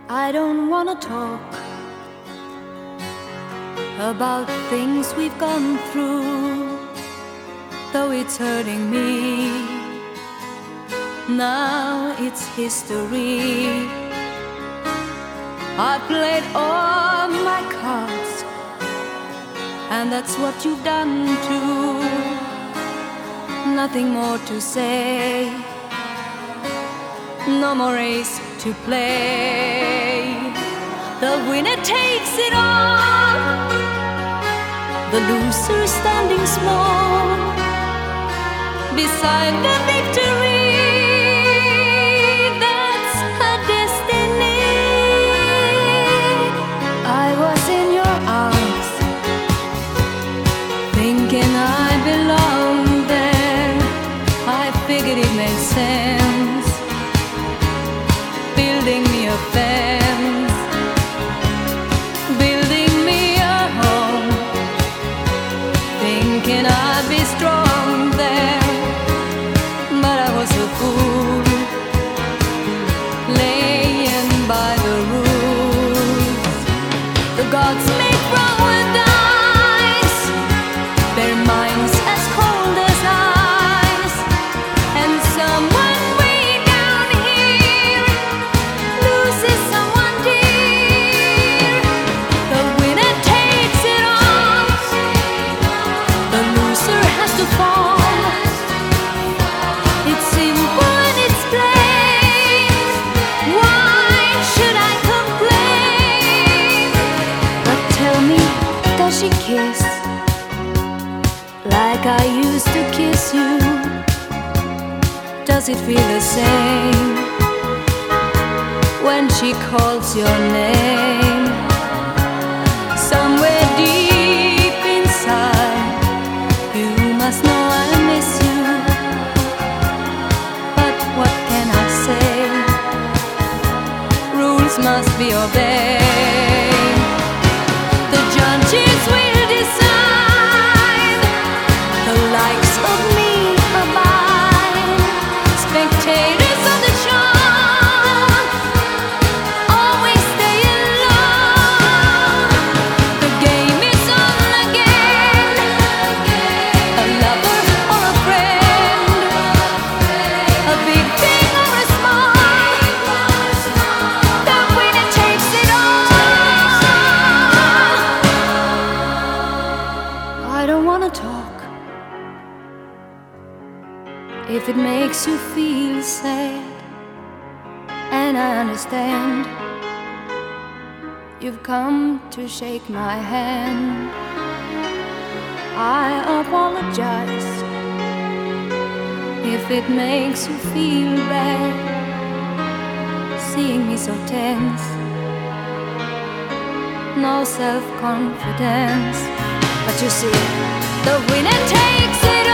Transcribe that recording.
I don't wanna talk about things we've gone through, though it's hurting me. Now it's history. I played all my cards, and that's what you've done too. Nothing more to say, no more race to play. The winner takes it all, the loser standing small beside the victory. That's her destiny. I was in your arms, thinking I belonged there. I figured it made sense, building me a fence, building me a home, thinking I'd be strong there. But I was a fool, laying by the rules. The gods make wrong with dice, their minds as cold as ice, and someone way down here loses someone dear. The winner takes it all, the loser has to fall. It's simple and it's plain. Why should I complain? But tell me, does she kiss like I used to kiss you? Does it feel the same when she calls your name? Somewhere deep inside, you must know I miss you. But what can I say? Rules must be obeyed. The judges will decide, the likes of me abide. Spectators of the show always stay alone. The game is on again, a lover or a friend, a big thing or a small, the winner takes it all. I don't wanna talk if it makes you feel sad, and I understand. You've come to shake my hand. I apologize if it makes you feel bad, seeing me so tense, no self-confidence. But you see, the winner takes it